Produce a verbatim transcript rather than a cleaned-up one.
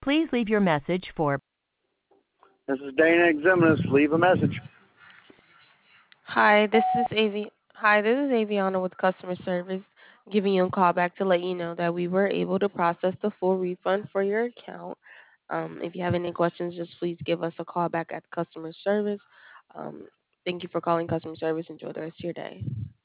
Please leave your message for This is Dana Exeminus. Leave a message. Hi, this is Avi. Hi, this is Aviana with customer service, giving you a call back to let you know that we were able to process the full refund for your account. Um, if you have any questions, just please give us a call back at customer service. Um, thank you for calling customer service. Enjoy the rest of your day.